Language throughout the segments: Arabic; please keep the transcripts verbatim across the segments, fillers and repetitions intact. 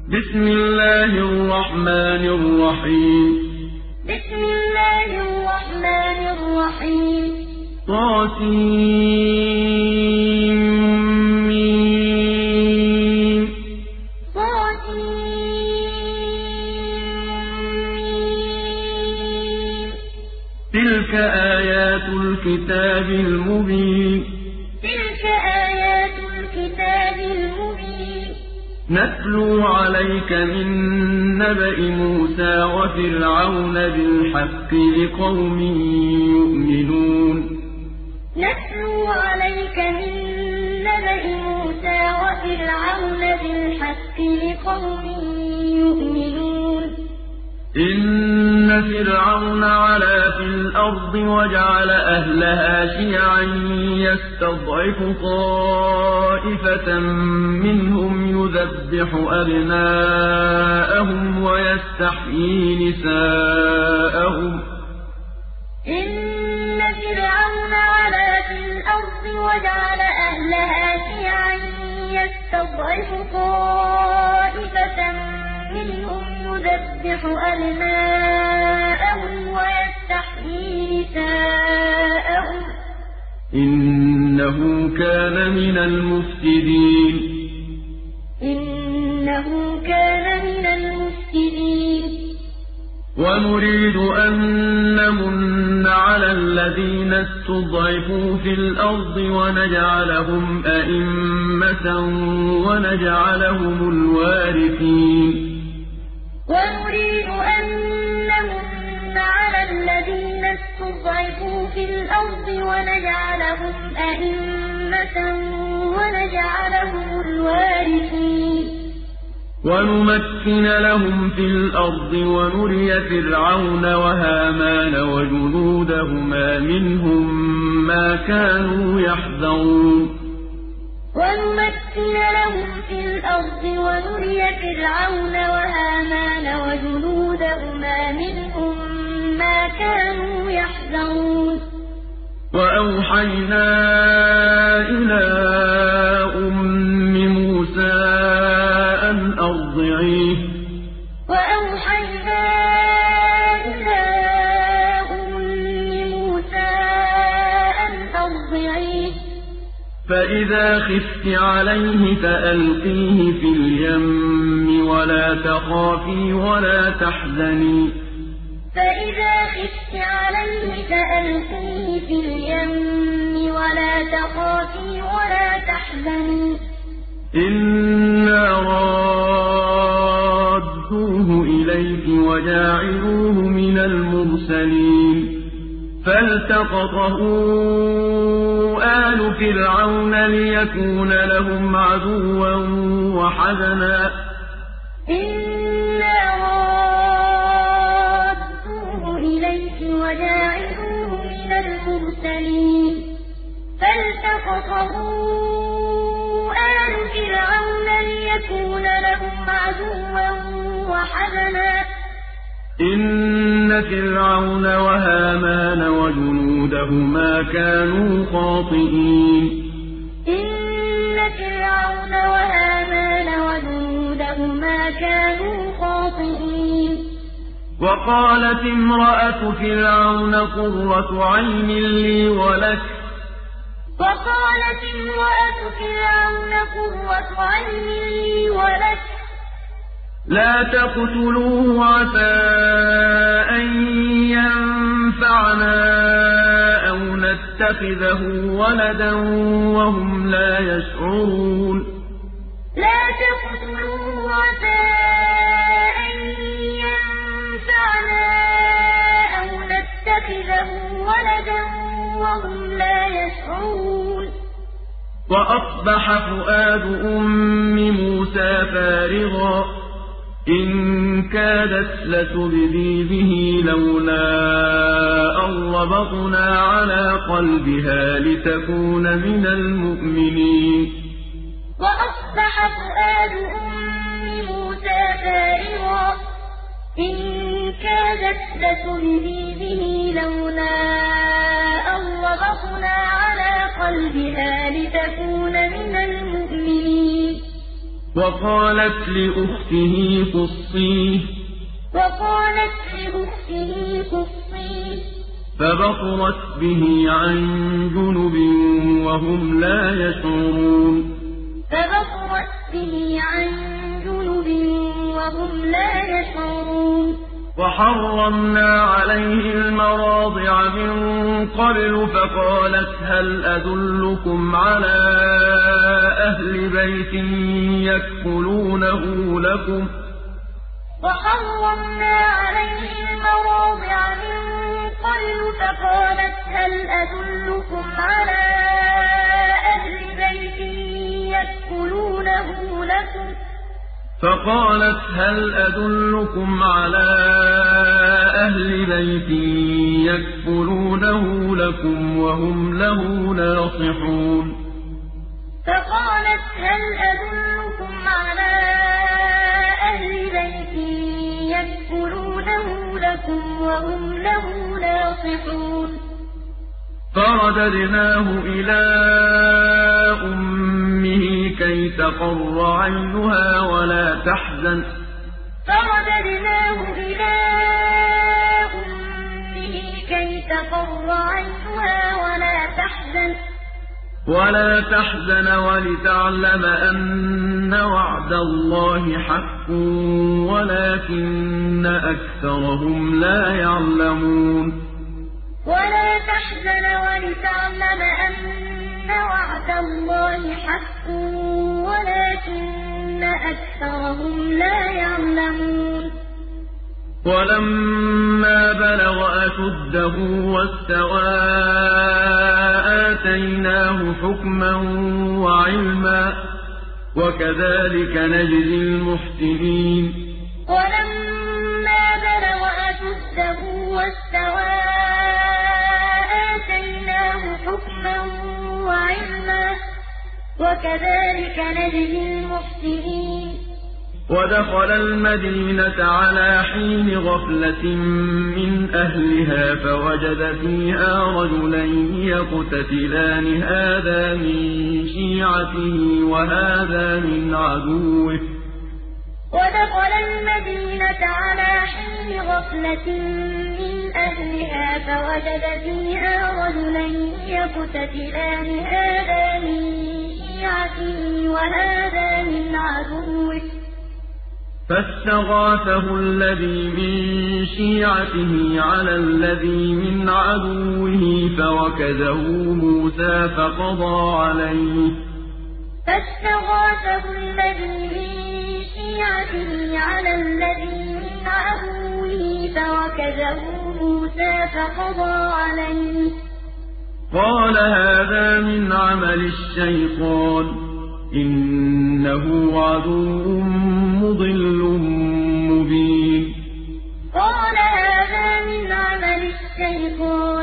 بسم الله الرحمن الرحيم بسم الله الرحمن الرحيم طاسيم طاسيم تلك آيات الكتاب المبين تلك آيات الكتاب المبين نتلو عليك من نبأ موسى وفرعون بالحق لقوم يؤمنون نتلو عليك من نبأ موسى وفرعون بالحق لقوم يؤمنون إن فرعون علا في الأرض وجعل أهلها شيعا يستضعف طائفة منهم يذبح أبناءهم ويستحيي نساءهم إن فرعون علا في الأرض وجعل أهلها شيعا يستضعف طائفة منهم يذبح أبناءهم ويستحيي نساءهم إنه كان من المفسدين إنه كان من المفسدين ونريد أن نمن على الذين استضعفوا في الأرض ونجعلهم أئمة ونجعلهم الوارثين ونريد أن نمن على الذين استضعفوا في الأرض ونجعلهم أئمة ونجعلهم الوارثين ونمكن لهم في الأرض ونري فرعون وهامان وجنودهما منهم ما كانوا يحذرون ونمكن لهم في الأرض ونري فرعون وهامان وجنودهما منهم ما كانوا يحذرون وأوحينا إلى أم موسى أن أرضعيه وأوحينا إلى أم موسى أن أرضعيه فإذا خفت عليه فألقيه في اليم ولا تخافي ولا تحزني فإذا خفت عليه فألقيه في اليم ولا تخافي ولا تحزني إنا رادوه إليك وجاعلوه من المرسلين فالتقطه آل فرعون ليكون لهم عدوا وحزنا إنا رادوه إليك وجاعلوه من المرسلين فالتقطه آل فرعون ليكون لهم عدوا وحزنا إن فرعون وهامان وجنودهما كانوا خاطئين إن فرعون وهامان وجنودهما كانوا خاطئين وقالت امرأة فرعون قرة عين لي ولك وقالت امرأة فرعون قرة عين لي ولك لا تقتلوه عسى أن ينفعنا أو نتخذه ولدا وهم لا يشعرون لا تقتلوه عسى أن ينفعنا أو نتخذه ولدا وهم لا يشعرون وأصبح فؤاد أم موسى فارغا إن كادت لتبدي به لولا أن ربطنا على قلبها لتكون من المؤمنين وأصبح فؤاد أم موسى فارغا إن كادت لتبدي به لولا أن ربطنا على قلبها لتكون من المؤمنين وقالت لأخته قصيه وقالت لأخته قصيه فبصرت به عن جنب وهم لا يشعرون فبصرت به عن جنب وهم لا يشعرون وحرمنا عليه المراضع من قبل فقالت هل أدلكم على أهل بيت يكفلونه لكم وحرمنا عليه المراضع من قبل فقالت هل أدلكم على أهل بيت يكفلونه لكم فقالت هل أدلكم على أهل بيت يكفلونه لكم وهم له ناصحون فقالت هل أدلكم على أهل بيت يكفلونه لكم وهم له ناصحون فرددناه إلى أمه كي تقر عينها ولا تحزن فرددناه إلى أمه كي تقر عينها ولا تحزن ولا تحزن ولتعلم أن وعد الله حق ولكن أكثرهم لا يعلمون ولا تحزن ولتعلم أن وعد الله حق ولكن أكثرهم لا يعلمون ولما بلغ أشده واستوى آتيناه حكما وعلما وكذلك نجزي المحسنين ولما بلغ أشده واستوى آتيناه حكما وعلما وكذلك نجزي المحسنين ودخل المدينة على حين غفلة من أهلها فوجد فيها رجلين يقتتلان هذا من شيعته وهذا من عدوه ودخل المدينة على حين غفلة من أهلها فوجد فيها رجلين يقتتلان هذا من شيعته وهذا من عدوه فاستغاثه الذي من شيعته على الذي من عدوه فوكزه موسى فقضى عليه فاستغاثه الذي من شيعته على الذي من عدوه فوكزه موسى فقضى عليه قال هذا من عمل الشيطان إنه عدو مضل مبين قال هذا من عمل الشيطان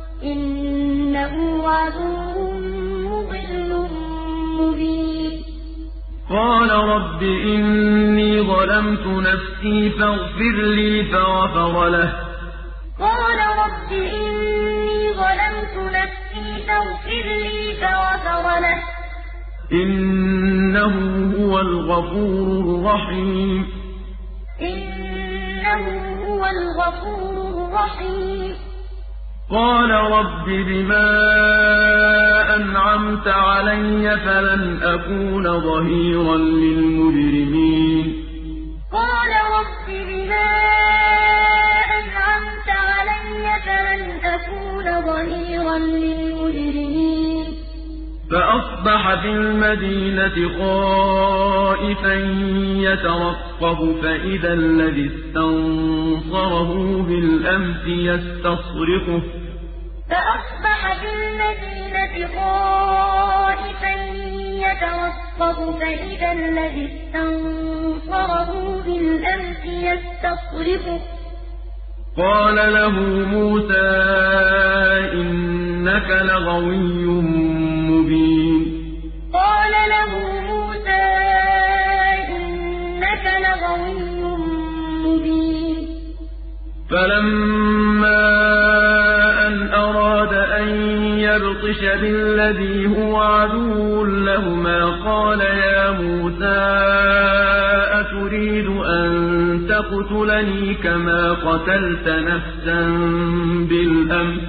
إنه عدو مضل مبين قال رب إني ظلمت نفسي فاغفر لي فغفر له قال رب إني ظلمت نفسي فاغفر لي فغفر له إنه هو الغفور الرحيم إنه هو الغفور الرحيم قال رب بما أنعمت علي فلن أكون ظهيرا للمجرمين قال رب بما أنعمت علي فلن أكون ظهيرا للمجرمين فأصبح في المدينة خائفا يترقب فإذا الذي استنصره بالأمس يستصرخه فأصبح في المدينة خائفا يترقب فإذا الذي استنصره بالأمس يستصرخه قال له موسى إنك لغوي مبين قال له موسى إنك لغوي مبين فلما أن أراد أن يبطل يبطش بالذي هو عدو لهما قال يا موسى أتريد أن تقتلني كما قتلت نفسا بالأمس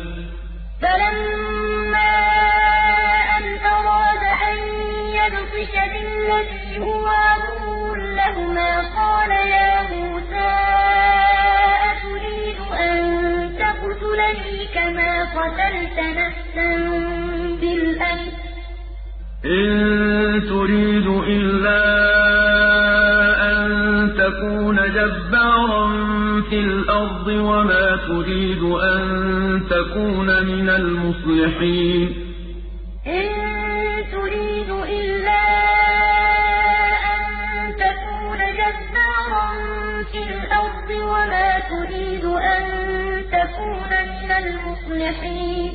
فلما أن أراد أن يبطش بالذي هو عدو لهما قال يا موسى أتريد أن تقتلني كما قتلت نفسا بالأمس إن تريد إلا أن تكون جبارا في الأرض وما تريد أن تكون من المصلحين إن تريد إلا أن تكون جبارا في الأرض وما تريد أن تكون من المصلحين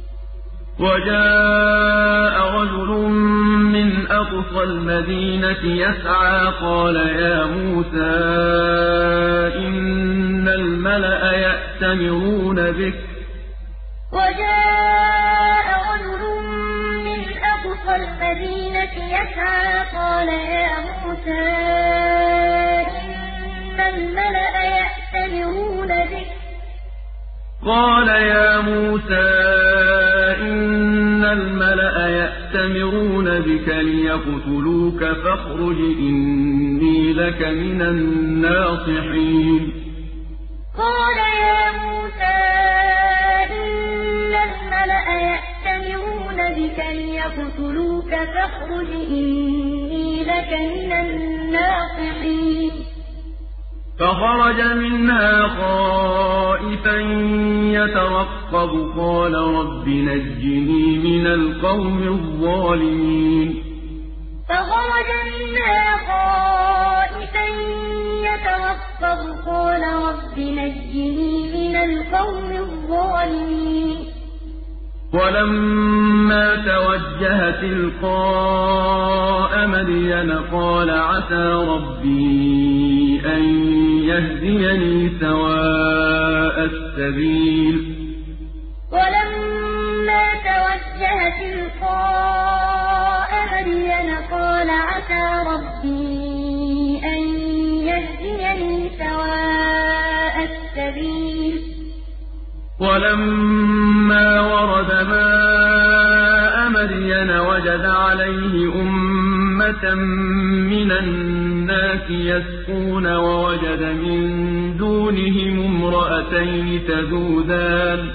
وجاء رجل من أقصى المدينة يسعى قال يا موسى إن الملأ يأتمرون بك وجاء رجل من أقصى المدينة يسعى قال يا موسى إن الملأ يأتمرون بك قال يا موسى إن الملأ يأتمرون بك ليقتلوك فاخرج إني لك من الناصحين قال يا موسى إن الملأ يأتمرون بك ليقتلوك فاخرج إني لك من الناصحين فخرج منها خائفا يترقب قال رب نجني من القوم الظالمين فخرج منها خائفا يترقب قال رب نجني من القوم الظالمين ولما توجه تلقاء مدين قال عسى ربي أن يهديني سواء السبيل ولما توجه تلقاء مدين قال عسى ربي أن يهديني سواء السبيل ولما ورد ماء مدين وجد عليه أمة من الناس يسقون ووجد من دونهم امرأتين تذودان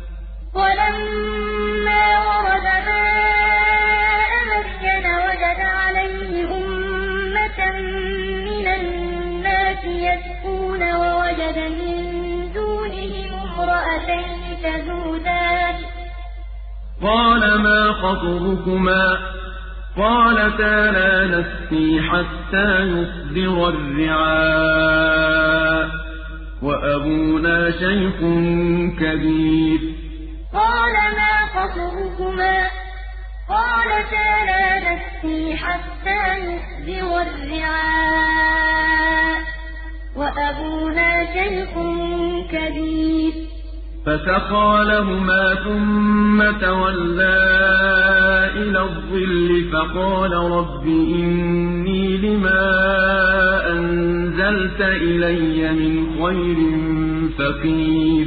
ولما ورد ماء مدين وجد عليه أمة من الناس يسقون ووجد من دونهم امرأتين تذودان قال ما خطبكما قالتا لا نسقي حتى يصدر الرعاء وأبونا شيخ كبير قال ما خطبكما قالتا لا نسقي حتى يصدر الرعاء وأبونا شيخ كبير فسقى لهما ثم تولى إلى الظل فقال رب إني لما أنزلت إلي من خير فقير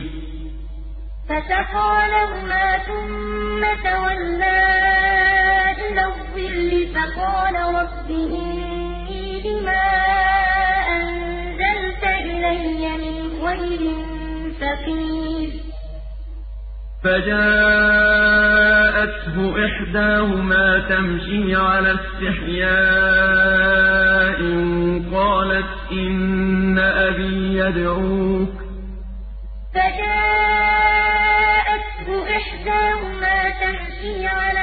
فسقى لهما ثم تولى إلى الظل فقال رب إني لما أنزلت إلي من خير فقير فجاءته إحداهما تمشي على استحياء قالت إن أبي يدعوك فجاءته إحداهما تمشي على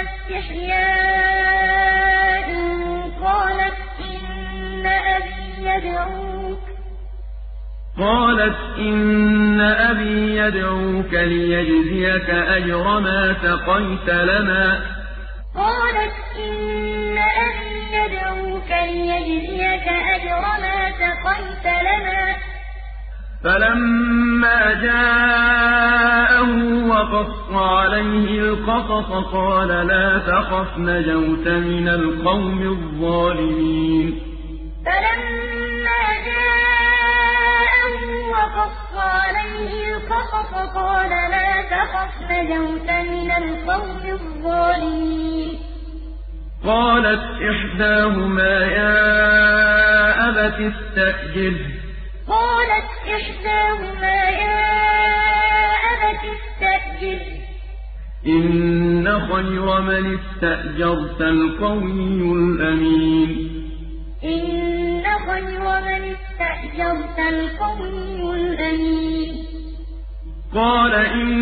استحياء قالت إن أبي يدعوك قالت إن أبي يدعوك ليجزيك أجر ما سقيت لنا قالت إن أبي يدعوك ليجزيك أجر ما سقيت لنا فلما جاءه وقص عليه القصص قال لا تخف نجوت من القوم الظالمين فلما جاءه وقص عليه القصص قال لا تخف نجوت من القوم الظالمين قالت إحداهما يا أبت استأجره قالت إحداهما يا أبت استأجره إن خير من استأجرت القوي الأمين إن خير من استأجرت القوي الأمين قال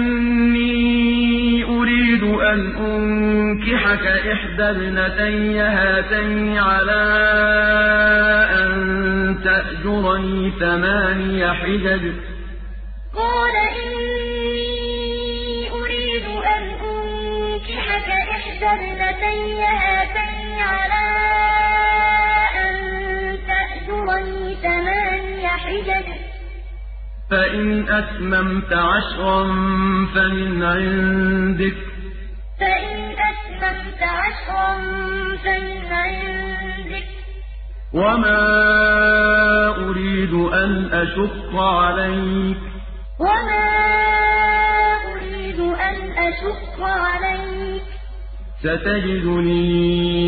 إني أريد أن أنكحك إحدى ابنتي هاتين على أن تأجرني ثماني حجج قال إني أريد أن أنكحك إحدى ابنتي هاتين على أن تأجرني ثماني حجج فإن أتممت عشرا فمن عندك فإن أتممت عشرا فمن عندك وما أريد أن أشق عليك وما أريد أن أشق عليك ستجدني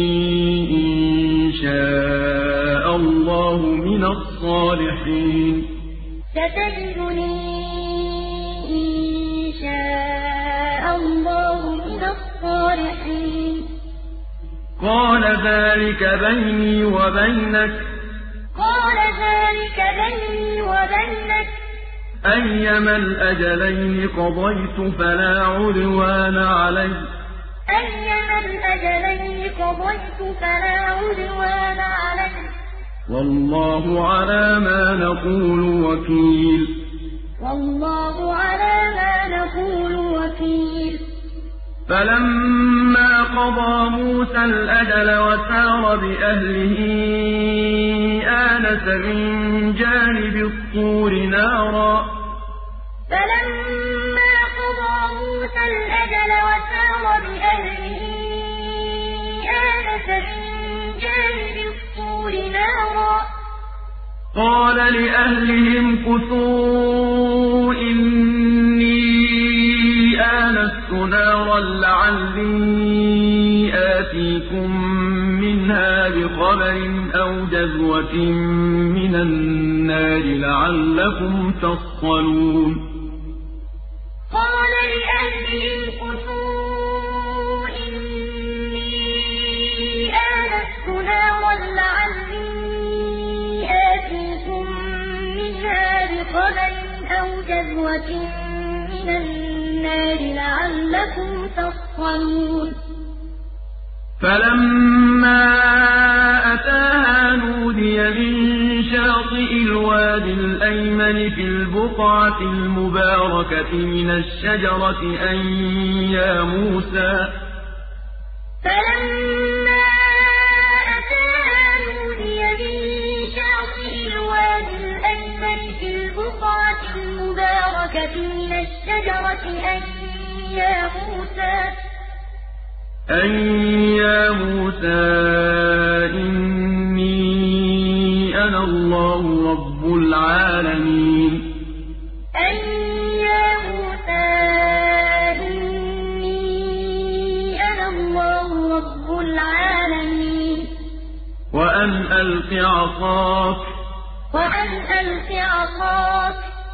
إن شاء الله من الصالحين ستجدني إن شاء الله من الصالحين قال ذلك بيني وبينك قال ذلك بيني وبينك أيما الأجلين قضيت فلا عدوان علي أيما الأجلين قضيت فلا عدوان علي والله على ما نقول وكيل والله على ما نقول وكيل فلما قضى موسى الأجل وسار بأهله آنس من جانب الطور نارا فلما قضى موسى الأجل وسار بأهله آنس من جانب الطور نارا قال لأهلهم كثوا إني آنست نارا لعلي آتيكم منها بخبر أو جذوة من النار لعلكم تصطلون قال لأهلهم كثوا إني آنست نارا لعلي آتيكم منها بخبر أو جذوة من النار لعلكم تصطلون فلما أتاها نودي من شاطئ الوادي الأيمن في البقعة المباركة من الشجرة أن يا موسى فلما أتاها نودي من شاطئ الوادي الأيمن في البقعة المباركة من الشجرة أن يا موسى أن يا موسى إني أنا الله رب العالمين أن يا موسى إني أنا الله رب العالمين وأن ألق عصاك وأن ألق عصاك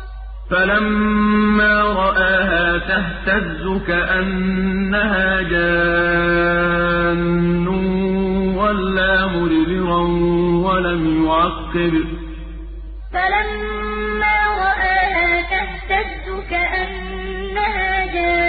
فلما رآها تهتز كأنها جان ولا مدبرا ولم يعقب فلما رآها تهتز كأنها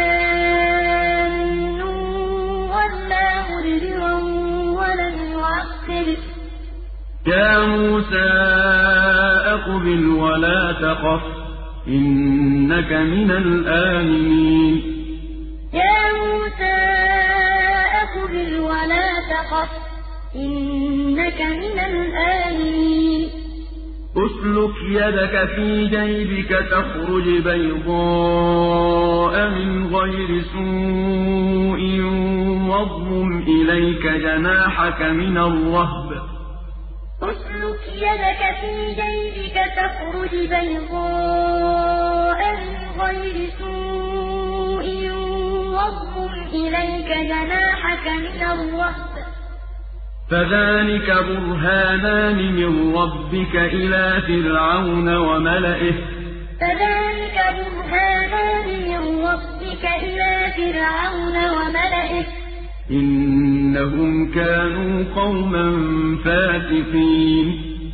جان ولا مدبرا ولم يعقب يا موسى أقبل ولا تخف إنك من الآمنين يا موسى أقبل ولا تخف إنك من الآمنين اسلك يدك في جيبك تخرج بيضاء من غير سوء واضمم إليك جناحك من الرهب اسلك يدك في جيبك تخرج بيضاء من غير سوء واضمم إليك جناحك من الرهب فذلك برهانان من ربك إلى فرعون وملئه فذلك برهانان من ربك إلى فرعون وملئه إنهم كانوا قوما فاسقين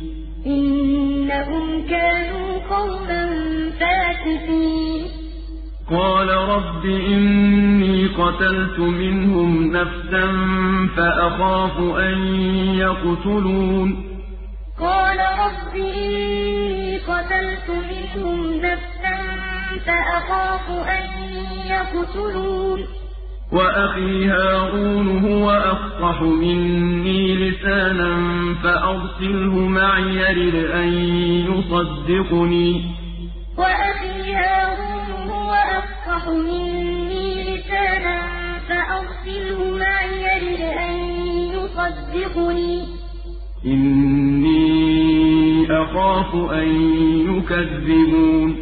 إنهم كانوا قوما فاسقين قال رب إني قتلت منهم نفسا فأخاف أن يقتلون قال رب إني قتلت منهم نفسا فأخاف أن يقتلون وأخي هارون هو أفصح مني لسانا فأرسله معي يرد أن يصدقني وأخي هارون هو أفصح مني لسانا فأرسله معي يرد أن يصدقني إني أخاف أن يكذبون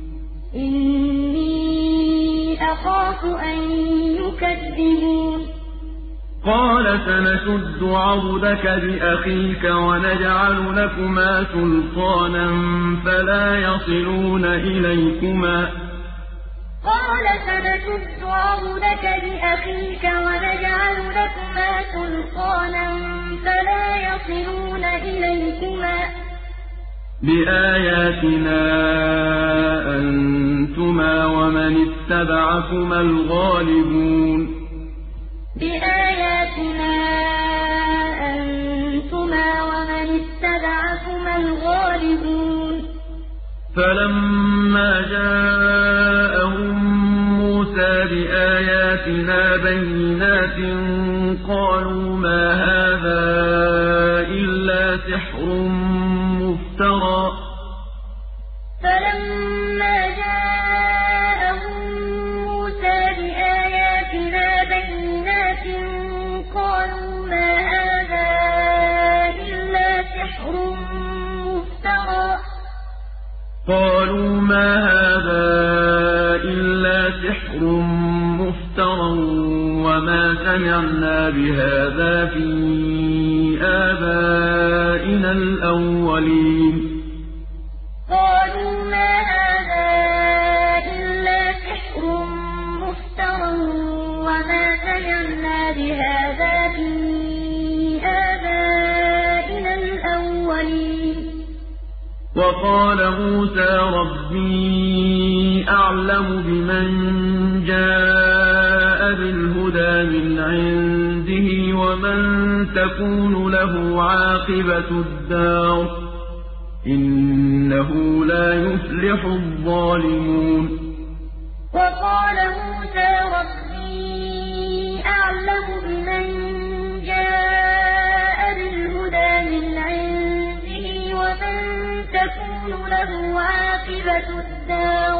إني أخاف أن يكذبون قال سنشد عضدك بأخيك ونجعل لكما سلطانا فلا يصلون إليكما قال سنشد عضدك بأخيك ونجعل لكما سلطانا فلا يصلون إليكما بآياتنا أنتما ومن اتبعكما الغالبون بآياتنا أنتما ومن اتبعكما الغالبون فلما جاءهم موسى بآياتنا بينات قالوا ما هذا إلا سحر مفترى فلما جاءهم موسى بآياتنا بينات قالوا ما هذا إلا سحر مفترى قالوا ما هذا إلا سحر مفترى وما سمعنا بهذا في آبائنا الأولين قالوا ما هذا إلا سحر مفترى وما سمعنا بهذا في آبائنا الأولين وقال موسى ربي أعلم بمن جاء بالهدى من عنده ومن تكون له عاقبة الدار إنه لا يفلح الظالمون وقال موسى ربي أعلم بمن جاء بالهدى من عنده ومن تكون له عاقبة الدار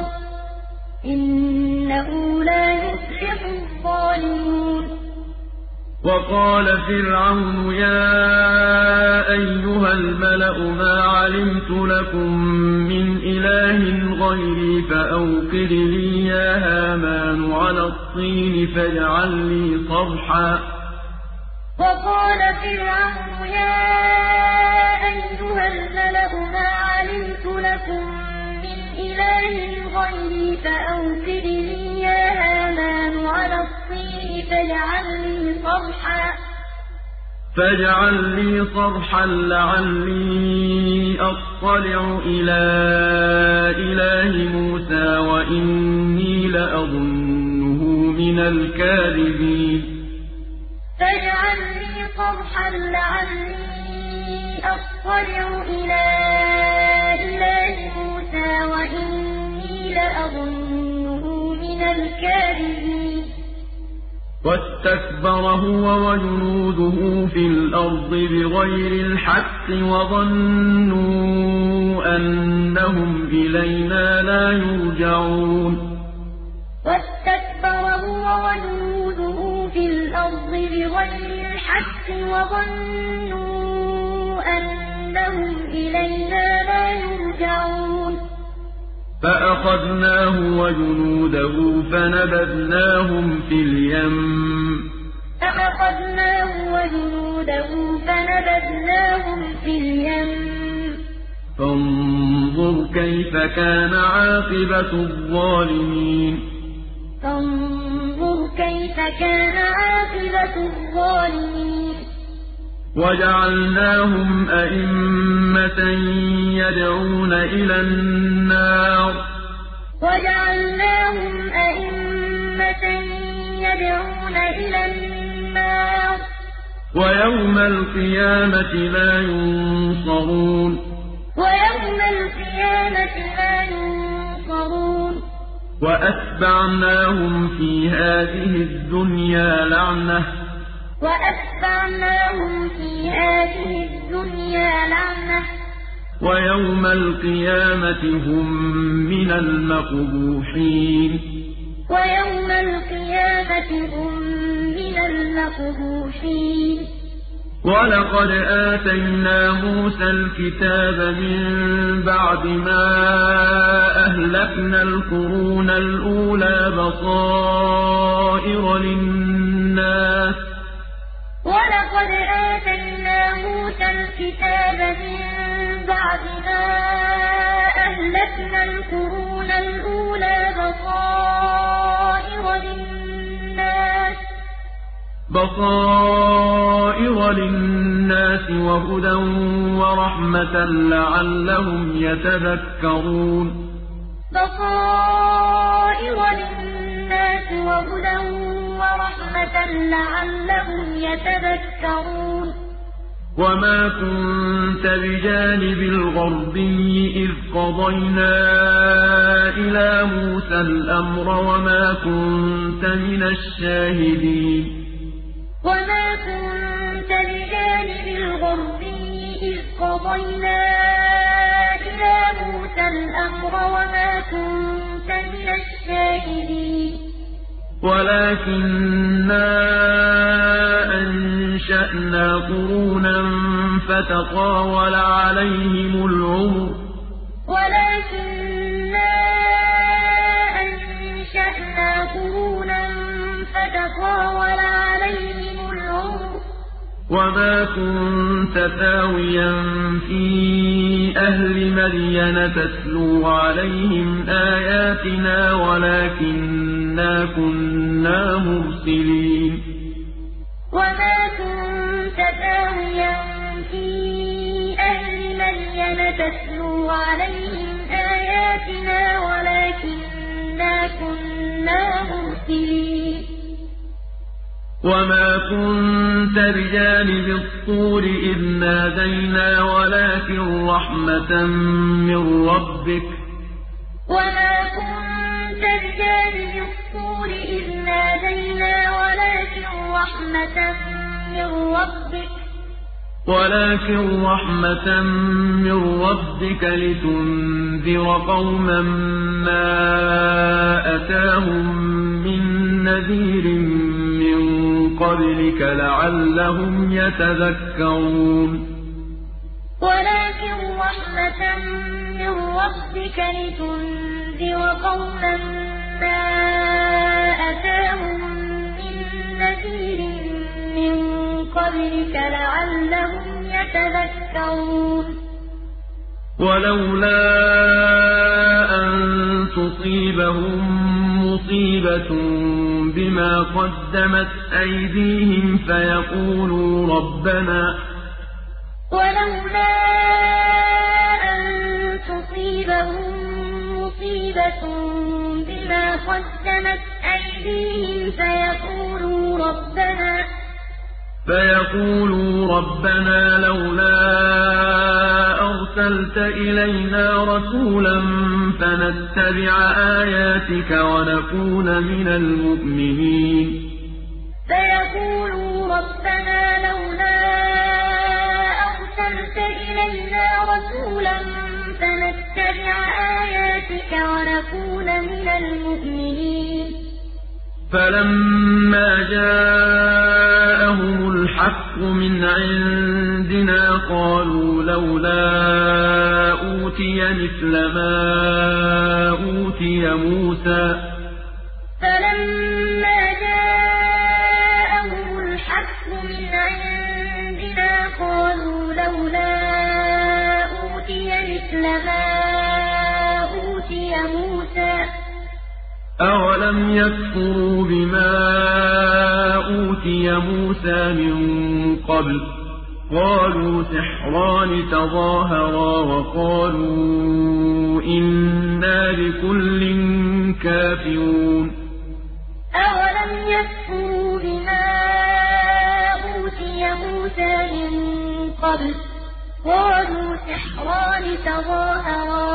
إنه لا يفلح الظالمون وقال فرعون يا أيها الملأ ما علمت لكم من إله غيري فأوقد لي يا هامان على الطين فاجعل لي صرحا وقال فرعون يا أيها الملأ ما علمت لكم من إله غيري فأوقد لي يا هامان على الطين فاجعل لي صرحا فاجعل لي صرحا لعلي أطلع إلى إله موسى وإني لأظنه من الكاذبين فاجعل لي صرحا لعلي أطلع إلى إله موسى وإني لأظنه من الكاذبين واستكبر هو وجنوده في الأرض بغير الحق وظنوا أنهم إلينا لا يرجعون واستكبر هو وجنوده في الأرض بغير الحق وظنوا أنهم إلينا لا يرجعون فأخذناه وجنوده فنبذناهم في اليم فأخذناه وجنوده فنبذناهم في اليم فانظر كيف كان عاقبة الظالمين فانظر كيف كان عاقبة الظالمين وجعلناهم أئمة يدعون إلى النار وجعلناهم أئمة يدعون إلى النار ويوم القيامة لا ينصرون ويوم القيامة لا ينصرون وأتبعناهم في هذه الدنيا لعنة وأتبعناهم في هذه الدنيا لعنة ويوم القيامة هم من المقبوحين ويوم القيامة هم من المقبوحين ولقد آتينا موسى الكتاب من بعد ما أهلكنا القرون الأولى بصائر للناس ولقد آتينا موسى الكتاب من بعد ما أهلكنا القرون الأولى بصائر للناس بصائر للناس وهدى ورحمة لعلهم يتذكرون بصائر للناس وهدى ورحمة لعلهم يتذكرون وما كنت بجانب الغربي إذ قضينا إلى موسى الأمر وما كنت من الشاهدين وما كنت بجانب الغربي إذ قضينا إلى موسى الأمر وما كنت من الشاهدين ولكننا أنشأنا قرونا فتطاول عليهم العمر ولكننا أنشأنا قرونا فتطاول عليهم العمر وما كنت ثاويا في أهل مدين تتلو عليهم آياتنا ولكننا كنا مرسلين وما كنت ثاويا في أهل مدين تتلو عليهم آياتنا ولكننا كنا مرسلين وما كنت بجانب الطور إذ نادينا ولكن رحمة من ربك وما كنت بجانب الطور إذ نادينا ولكن رحمة من ربك ولكن رحمة من ربك لتنذر قوما ما أتاهم من نذير من قبلك لعلهم يتذكرون ولكن رحمة من ربك لتنذر قوما ما أتاهم من نذير من قبلك لعلهم يتذكرون ولولا أن تصيبهم مصيبة بما قدمت أيديهم فيقولوا ربنا ولولا أن تصيبهم مصيبة بما قدمت أيديهم فيقولوا ربنا فيقولوا ربنا لولا أرسلت إلينا رسولا فنتبع آياتك ونكون من المؤمنين فيقولوا ربنا لولا أرسلت إلينا رسولا فنتبع كَذَٰلِكَ وَنَكُونَ مِنَ الْمُؤْمِنِينَ فَلَمَّا جَاءَهُمُ الْحَقُّ مِنْ عِندِنَا قَالُوا لَوْلَا أُوتِيَ مِثْلَ مَا أُوتِيَ مُوسَىٰ ۚ فَلَمَّا جَاءَهُمُ الْحَقُّ مِنْ عِندِنَا قَالُوا لَوْلَا أُوتِيَ مِثْلَ مَا أُوتِيَ مُوسَىٰ ۚ أَوَلَمْ يَكْفُرُوا بِمَا أُوتِيَ مُوسَىٰ مِن قَبْلُ ۖ قَالُوا سِحْرَانِ تَظَاهَرَا وَقَالُوا إِنَّا بِكُلٍّ كَافِرُونَ أَوَلَمْ يَكْفُرُوا بِمَا أُوتِيَ مُوسَىٰ مِن قَبْلُ ۖ قَالُوا سِحْرَانِ تَظَاهَرَا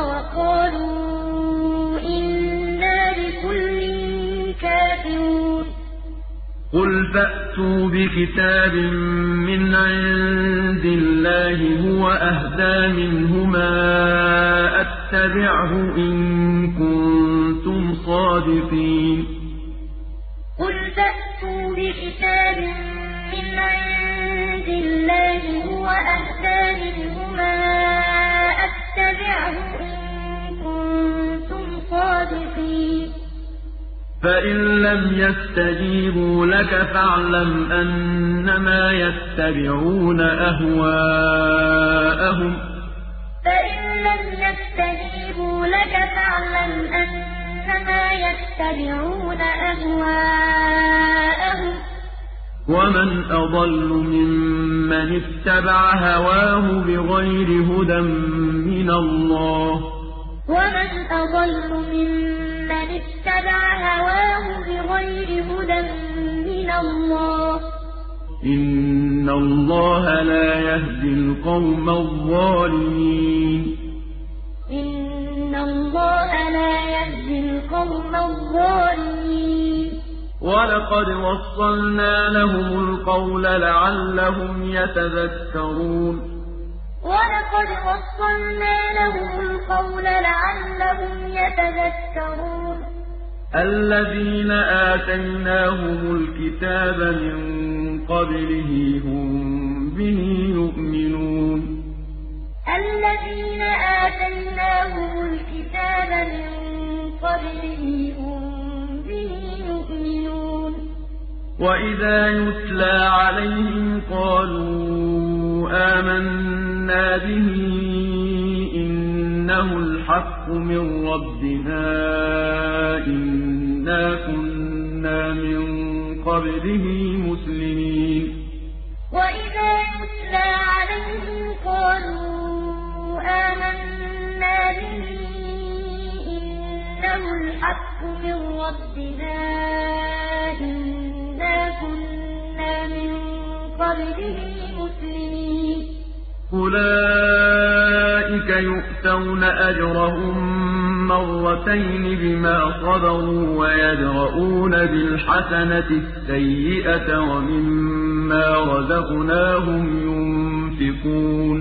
وَقَالُوا إِنَّا بِكُلٍّ كَافِرُونَ قُلْ فَأْتُوا بِكِتَابٍ مِّنْ عِندِ اللَّهِ هُوَ أَهْدَىٰ مِنْهُمَا أَتَّبِعْهُ إِن كُنتُمْ صَادِقِينَ قُلْ فَأْتُوا بِكِتَابٍ مِّنْ عِندِ اللَّهِ هُوَ أَهْدَىٰ مِنْهُمَا أَتَّبِعْهُ إِن كُنتُمْ صَادِقِينَ فَإِن لَّمْ يَسْتَجِيبُوا لَكَ فَاعْلَمْ أَنَّمَا يَتَّبِعُونَ أَهْوَاءَهُمْ ۚ فَإِن لَّمْ يَسْتَجِيبُوا لَكَ فَاعْلَمْ أَنَّمَا يَتَّبِعُونَ أَهْوَاءَهُمْ ۚ وَمَنْ أَضَلُّ مِمَّنِ اتَّبَعَ هَوَاهُ بِغَيْرِ هُدًى مِّنَ اللَّهِ ۚ وَمَنْ أَضَلُّ مِمَّنِ اتَّبَعَ هَوَاهُ بِغَيْرِ هُدًى مِّنَ اللَّهِ ۚ إِنَّ اللَّهَ لَا يَهْدِي الْقَوْمَ الظَّالِمِينَ إِنَّ اللَّهَ لَا يَهْدِي الْقَوْمَ الظَّالِمِينَ وَلَقَدْ وَصَّلْنَا لَهُمُ الْقَوْلَ لَعَلَّهُمْ يَتَذَكَّرُونَ وَلَقَدْ وَصَّلْنَا لَهُمُ الْقَوْلَ لَعَلَّهُمْ يَتَذَكَّرُونَ الَّذِينَ آتَيْنَاهُمُ الْكِتَابَ مِن قَبْلِهِ هُم بِهِ يُؤْمِنُونَ الَّذِينَ آتَيْنَاهُمُ الْكِتَابَ مِن قَبْلِهِ هُم بِهِ يُؤْمِنُونَ وَإِذَا يُتْلَىٰ عَلَيْهِمْ قَالُوا آمَنَّا بِهِ إِنَّهُ الْحَقُّ مِن رَّبِّنَا إِنَّا كُنَّا مِن قَبْلِهِ مُسْلِمِينَ وَإِذَا يُتْلَىٰ عَلَيْهِمْ قَالُوا آمَنَّا بِهِ إِنَّهُ الْحَقُّ مِن رَّبِّنَا إِنَّا كُنَّا مِن قَبْلِهِ مُسْلِمِينَ أُولَٰئِكَ يُؤْتَوْنَ أَجْرَهُم مَّرَّتَيْنِ بِمَا صَبَرُوا وَيَدْرَءُونَ بِالْحَسَنَةِ السَّيِّئَةَ وَمِمَّا رَزَقْنَاهُمْ يُنفِقُونَ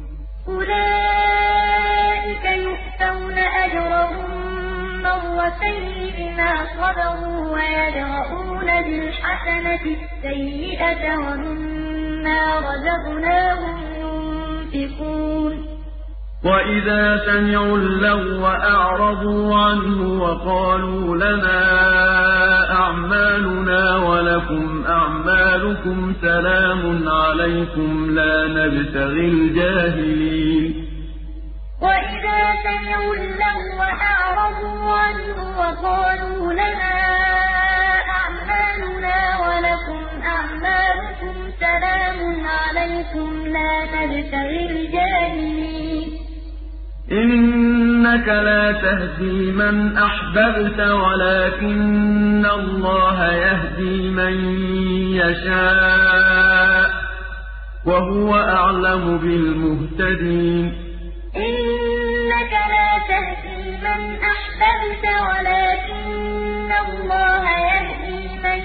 أُولَٰئِكَ يُؤْتَوْنَ أَجْرَهُم مَّرَّتَيْنِ بِمَا صَبَرُوا وَيَدْرَءُونَ بِالْحَسَنَةِ السَّيِّئَةَ وَمِمَّا رَزَقْنَاهُمْ يُنفِقُونَ وَإِذَا سَمِعُوا اللَّغْوَ أَعْرَضُوا عَنْهُ وَقَالُوا لَنَا أَعْمَالُنَا وَلَكُمْ أَعْمَالُكُمْ سَلَامٌ عَلَيْكُمْ لَا نَبْتَغِي الْجَاهِلِينَ وَإِذَا سَمِعُوا اللَّغْوَ أَعْرَضُوا عَنْهُ وَقَالُوا لَنَا أَعْمَالُنَا وَلَكُمْ أَعْمَالُكُمْ سَلَامٌ عَلَيْكُمْ لَا نَبْتَغِي الْجَاهِلِينَ إِنَّكَ لَا تَهْدِي مَنْ أَحْبَبْتَ وَلَٰكِنَّ اللَّهَ يَهْدِي مَن يَشَاءُ ۚ وَهُوَ أَعْلَمُ بِالْمُهْتَدِينَ إِنَّكَ لَا تَهْدِي مَنْ أَحْبَبْتَ وَلَٰكِنَّ اللَّهَ يَهْدِي مَن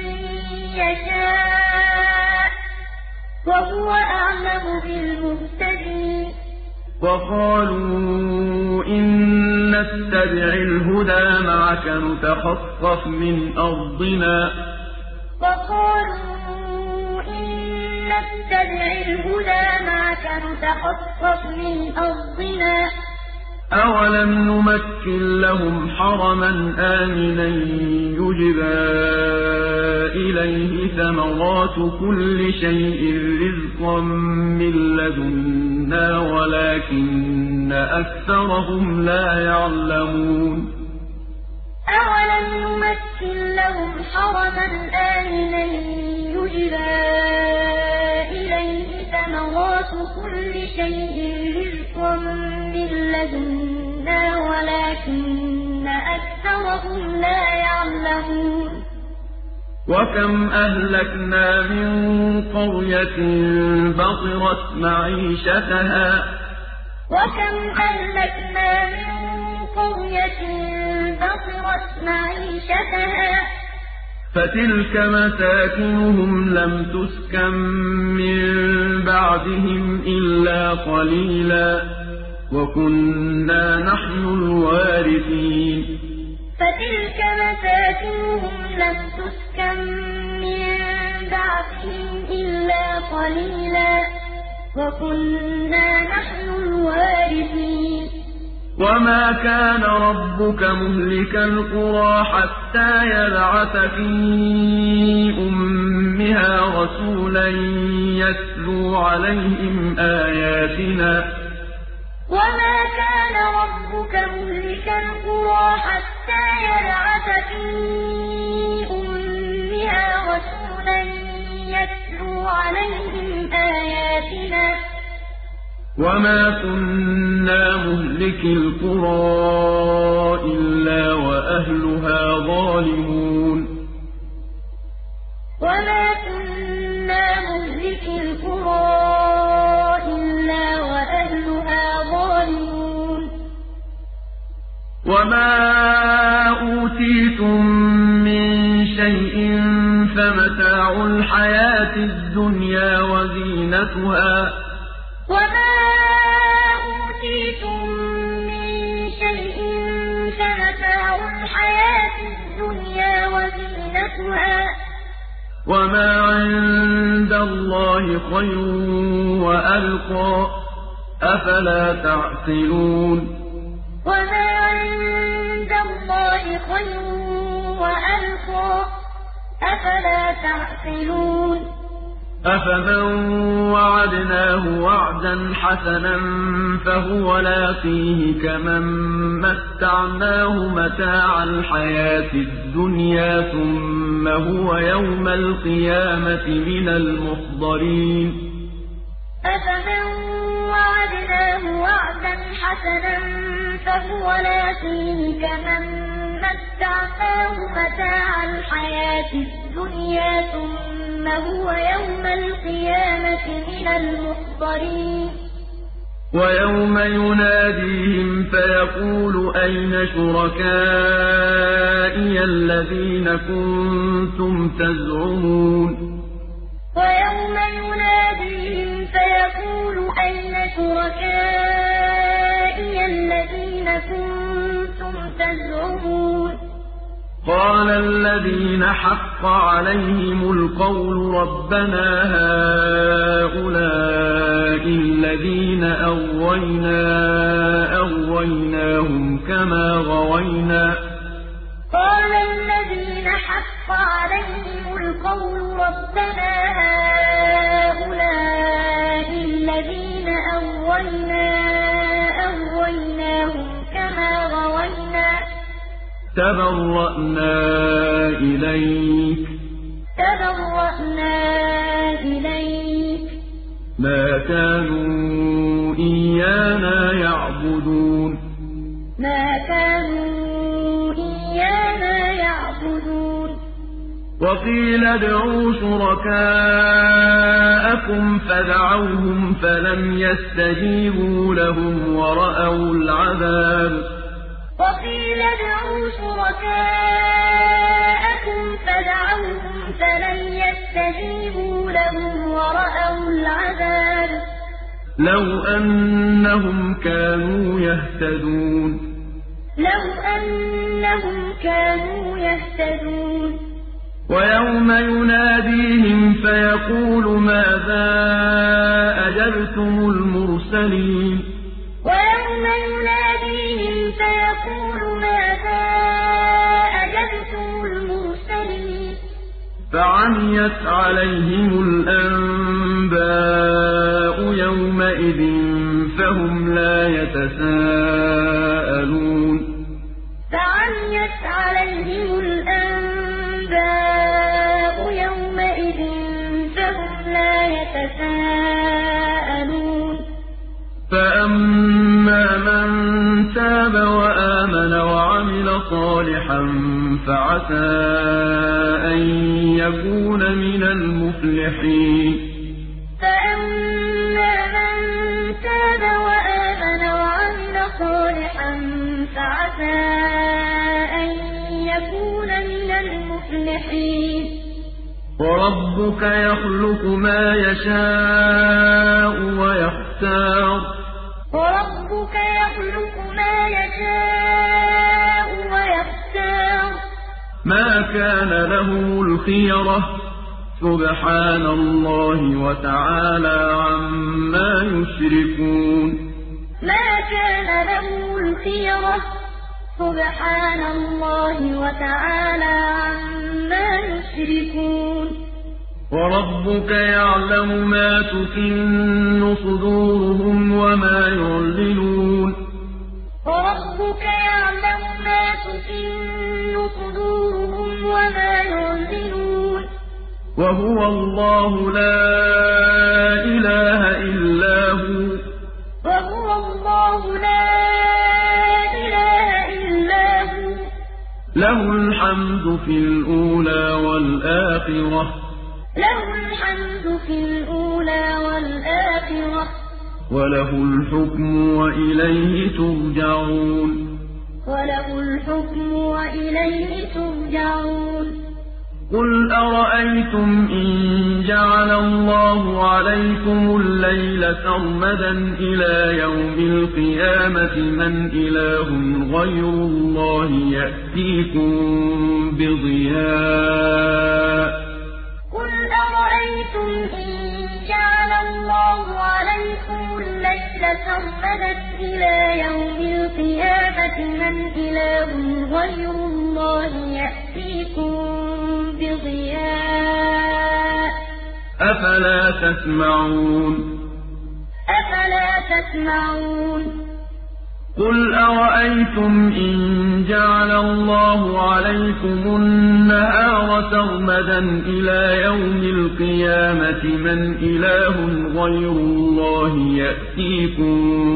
يَشَاءُ ۚ وَهُوَ أَعْلَمُ بِالْمُهْتَدِينَ وَقَالُوا إِن نتبع الهدى معك نتخطف من أرضنا وقالوا إن نتبع الهدى معك نتخطف من أرضنا أولم نمكن لهم حرما آمنا يجبى إليه ثمرات كل شيء رزقا من لدنا ولكن أكثرهم لا يعلمون أولم نمكن لهم حرما آمنا يجبى إليه ثمرات كل شيء رزقا من لدنا ولكن أكثرهم لا يعلمون وكم أهلكنا من قرية بطرت معيشتها وكم أهلكنا من قرية بطرت معيشتها فتلك مساكنهم لم تسكن من بعدهم إلا قليلا وكنا نحن الوارثين فتلك مساكنهم لم تسكن من بعدهم إلا قليلا وكنا نحن الوارثين وما كان ربك مهلك القرى حتى يبعث في أمها رسولا يتلو عليهم آياتنا وما كان ربك مهلك القرى حتى يبعث في أمها رسولا يتلو عليهم آياتنا وما كنا مهلك القرى إلا وأهلها ظالمون وما كنا مهلك القرى إلا وأهلها ظالمون وما أوتيتم من شيء فمتاع الحياة الدنيا وزينتها وما أوتيتم من شيء فمتاع الحياة الدنيا وزينتها وما عند الله خير وأبقى أفلا تعقلون وما عند الله خير وأبقى أفلا تعقلون أفمن وعدناه وعدا حسنا فهو لاقيه كمن متعناه متاع الحياة الدنيا ثم هو يوم القيامة من المحضرين أفمن وعدناه وعدا حسنا فهو لاقيه كمن متعناه متاع الحياة الدنيا ثم هو يوم القيامة من المحضرين ويوم يناديهم فيقول أين شركائي الذين كنتم تزعمون ويوم يناديهم فيقول أين شركائي الذين كنتم تزعمون قال الذين حق عليهم القول ربنا هؤلاء الذين أغوينا أغويناهم كما غوينا قال الذين حق عليهم القول ربنا هؤلاء الذين أغوينا أغويناهم كما غوينا تبرأنا إليك تبرأنا إليك ما كانوا إيانا يعبدون ما كانوا إيانا يعبدون وقيل ادعوا شركاءكم فدعوهم فلم يستجيبوا لهم ورأوا العذاب وقيل ادعوا شركاءكم فدعوهم فلم يستجيبوا لهم ورأوا العذاب لو أنهم كانوا يهتدون لو أنهم كانوا يهتدون ويوم يناديهم فيقول ماذا أجبتم المرسلين ويوم يناديهم فيقول ماذا أجبتم المرسلين فعميت عليهم الأنباء يومئذ فهم لا يتساءلون فعميت عليهم الأنباء يومئذ فهم لا يتساءلون فأما من تاب وآمن وعمل صالحا فعسى أن يكون من المفلحين فأما من تاب وآمن وعمل صالحا فعسى أن يكون من المفلحين وربك يخلق ما يشاء ويختار وربك يخلق ما يشاء ويختار ما كان لهم الخيرة سبحان الله وتعالى عما يشركون ما كان لهم الخيرة سبحان الله وتعالى عما يشركون وربك يعلم ما تكن صدورهم وما يعلنون وربك يعلم ما تكن صدورهم وما يعلنون وهو الله لا إله إلا هو وهو الله لا إله إلا هو له الحمد في الأولى والآخرة له الحمد في الأولى والآخرة وله الحكم وإليه ترجعون وله الحكم وإليه ترجعون قل أرأيتم إن جعل الله عليكم الليل سرمدا إلى يوم القيامة من إله غير الله يأتيكم بضياء قل أرأيتم إن جعل الله عليكم الليل سرمدا إلى يوم القيامة من إله غير الله يأتيكم بضياء أفلا تسمعون أفلا تسمعون قل أرأيتم إن جعل الله عليكم النهار سرمدا إلى يوم القيامة من إله غير الله يأتيكم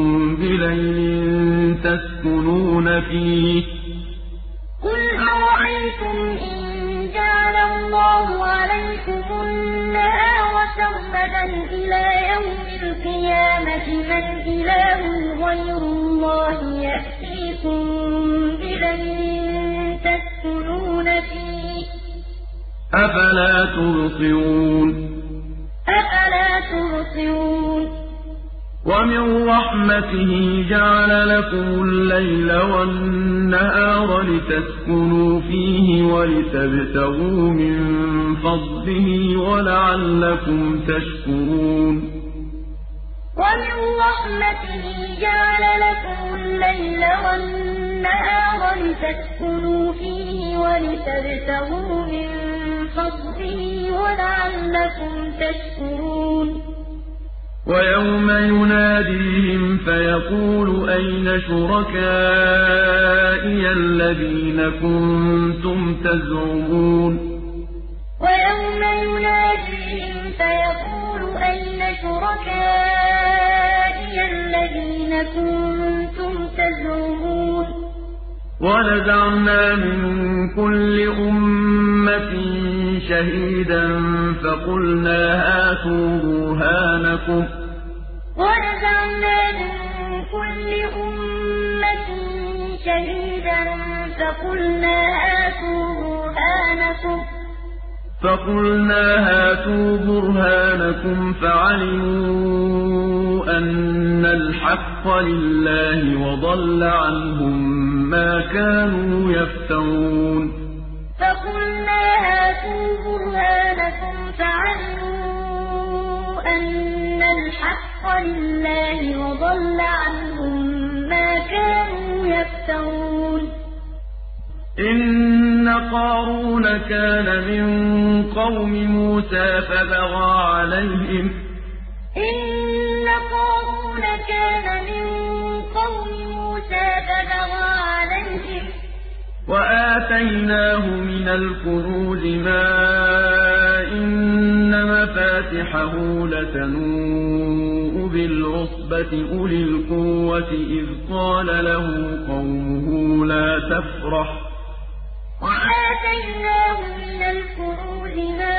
بليل تسكنون فيه قل أرأيتم إن جعل الله عليكم النهار سرمدا إلى يوم القيامة من إله غير الله يأتيكم بليل تسكنون فيه أفلا تبصرون أفلا تبصرون ومن رحمته جعل لكم الليل والنهار لتسكنوا فيه ولتبتغوا من فضله ولعلكم تشكرون ومن رحمته جعل لكم الليل والنهار لتسكنوا فيه ولتبتغوا من فضله ولعلكم تشكرون ويوم يناديهم فيقول أين شركائي الذين كنتم تزعمون ويوم يناديهم فيقول أين شركائي الذين كنتم تزعمون ونزعنا من كل أمة شهيدا فقلنا هاتوا برهانكم ونزعنا من كل أمة شهيدا فقلنا هاتوا برهانكم فقلنا هاتوا برهانكم فعلموا أن الحق لله وضل عنهم ما كانوا يفترون فقلنا هاتوا برهانكم فعلموا أن الحق لله وضل عنهم ما كانوا يفترون إن قارون كان من قوم موسى فبغى عليهم إن قارون كان من قوم موسى فبغى عليهم وآتيناه من الكنوز ما إن مفاتحه لتنوء بالعصبة أولي القوة إذ قال له قومه لا تفرح وآتيناه من الكنوز ما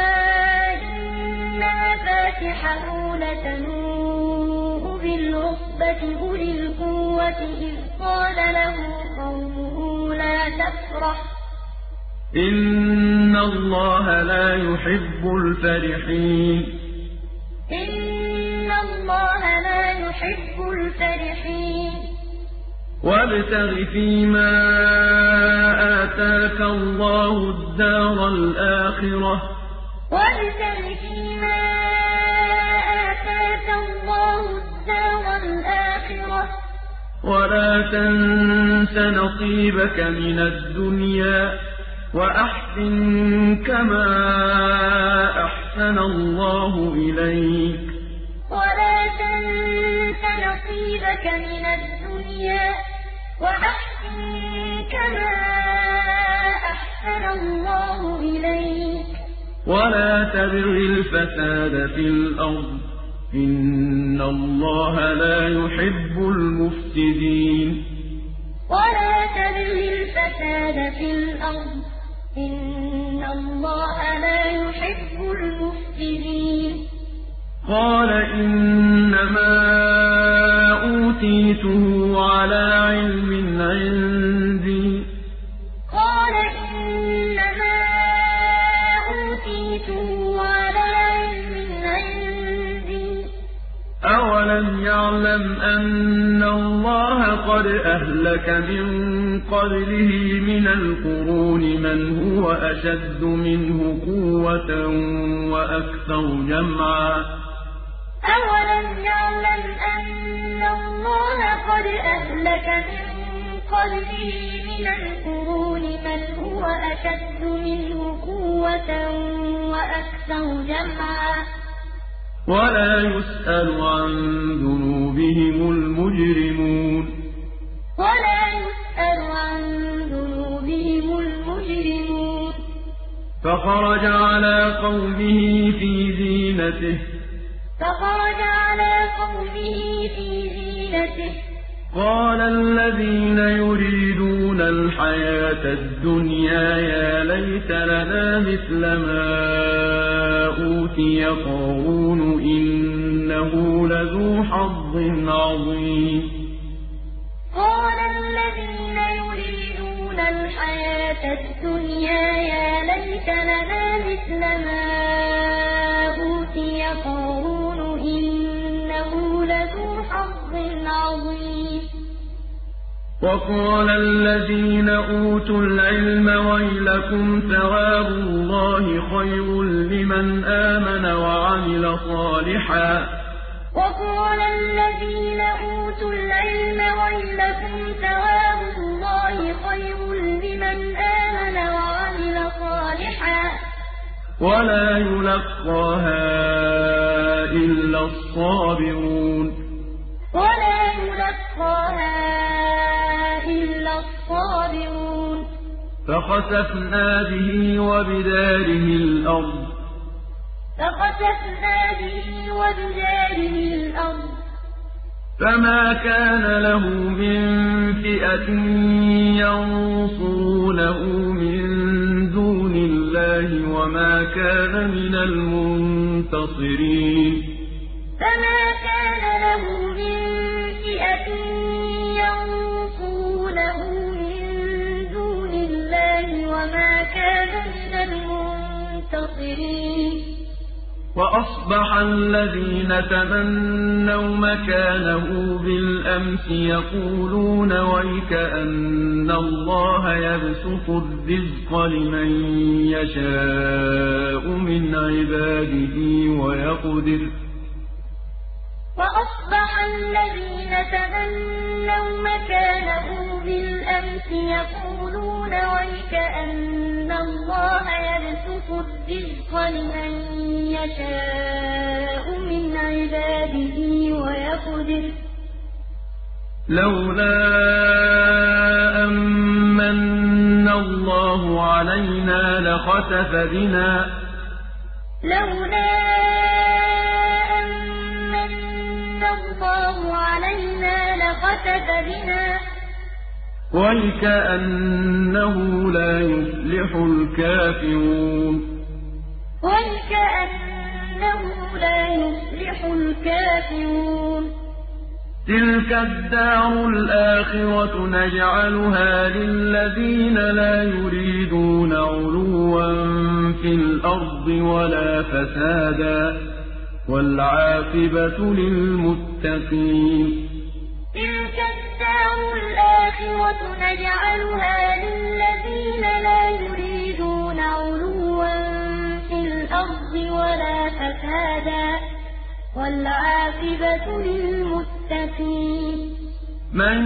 إن مفاتحه لتنوء بالعصبة أولي القوة إذ قال له قومه لا تفرح إن الله لا يحب الفرحين إن الله لا يحب الفرحين وابتغ فيما آتاك الله الدار الآخرة وابتغ فيما آتاك الله الدار الآخرة ولا تنس نصيبك من الدنيا وأحسن كما أحسن الله إليك ولا تنس نصيبك من الدنيا وأحسن كما أحسن الله إليك ولا تبغ الفساد في الأرض إن الله لا يحب المفسدين ولا تبغ الفساد في الأرض إن الله لا يحب المفسدين قال إنما أوتيته على علم عندي قال إنما أوتيته على علم عندي أولم يعلم أن الله قد أهلك من قبله من القرون من هو أشد منه قوة وأكثر جمعا أولم يعلم أن الله قد أهلك من قبله من القرون من هو أشد منه قوة وأكثر جمعا ولا يسأل عن ذنوبهم المجرمون ولا يسأل عن ذنوبهم المجرمون فخرج على قومه في زينته فخرج على قومه في زينته قال الذين يريدون الحياة الدنيا يا ليت لنا مثل ما أوتي قارون إنه لذو حظ عظيم قال الذين يريدون الحياة الدنيا يا ليت لنا مثل ما أوتي قارون إنه لذو حظ عظيم وقال الذين أوتوا العلم ويلكم ثواب الله خير لمن آمن وعمل صالحا وقال الذين أوتوا العلم ويلكم ثواب الله خير لمن آمن وعمل صالحا ولا يلقاها إلا الصابرون ولا يلقاها إلا الصابرون فخسفنا به وبداره الأرض فخسفنا به وبداره الأرض فما كان له من فئة ينصرونه من دون الله وما كان من المنتصرين فما كان له من فئة ينصرونه من دون الله وما كان من المنتصرين وأصبح الذين تمنوا مكانه بالأمس يقولون ويك أن الله يبسط الرزق لمن يشاء من عباده ويقدر وأصبح الذين تمنوا مكانه بالأمس يقولون ويك أن الله يبسط الرزق لمن يشاء من عباده ويقدر لولا أمن الله علينا لخسف بنا لولا الله علينا لخسف بنا ويكأنه لا يفلح الكافرون ويكأنه لا يفلح الكافرون تلك الدار الآخرة نجعلها للذين لا يريدون علوا في الأرض ولا فسادا والعاقبة للمتقين تلك الدار الآخرة نجعلها للذين لا يريدون علوا في الأرض ولا فسادا والعاقبة للمتقين من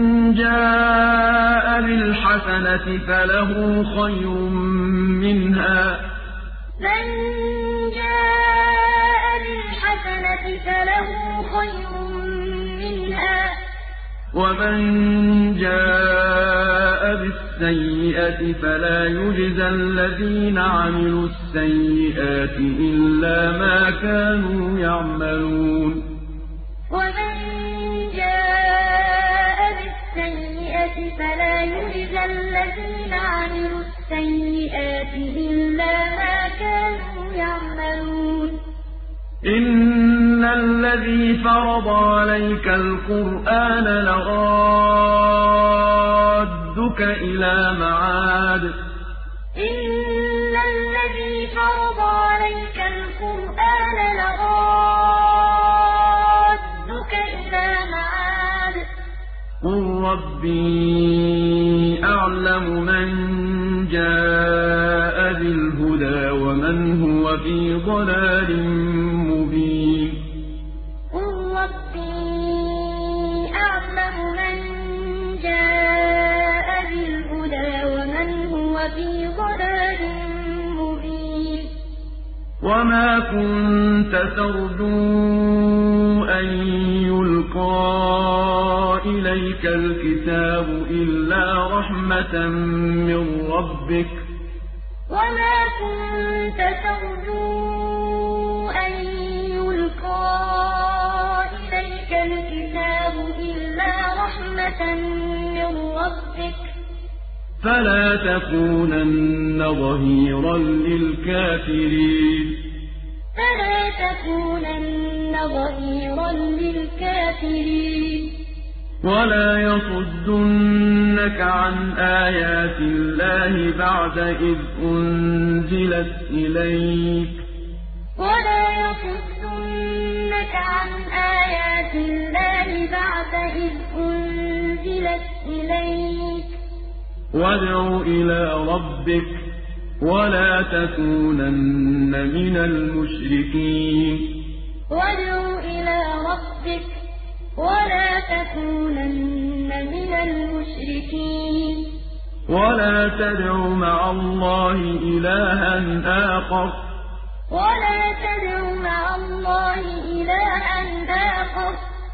جاء بالحسنة فله خير منها من جاء بالحسنة فله خير منها ومن جاء بالسيئة فلا يجزى الذين عملوا السيئات إلا ما كانوا يعملون ومن جاء بالسيئة فلا يجزى الذين عملوا السيئات إلا ما كانوا يعملون إن الذي فرض عليك القرآن لرادك إلى معاد إن الذي فرض عليك القرآن لرادك إلى معاد قل ربي أعلم من جاء بالهدى ومن هو في ضلال مبين قل ربي أعلم من جاء بالهدى ومن هو في ضلال مبين وما كنت ترجو أن يلقى إليك الكتاب إلا رحمة من ربك وما كنت ترجو أن يلقى إليك الكتاب إلا رحمة من ربك فلا تكونن ظهيرا للكافرين فلا تكونن ظهيرا للكافرين ولا يصدنك عن آيات الله بعد إذ أنزلت إليك ولا يصدنك عن آيات الله بعد إذ أنزلت إليك وادع إلى ربك ولا تكونن من المشركين وادع إلى ربك ولا تكونن من المشركين ولا تدع مع الله إلها آخر ولا تدع مع الله إلها آخر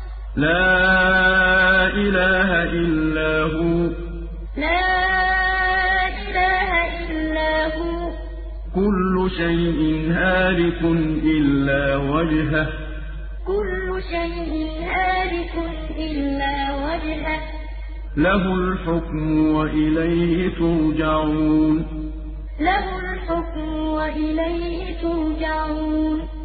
لا إله إلا هو لا إله إلا هو كل شيء هالك إلا وجهه كل شيء هالك إلا وجهه له الحكم وإليه ترجعون له الحكم وإليه ترجعون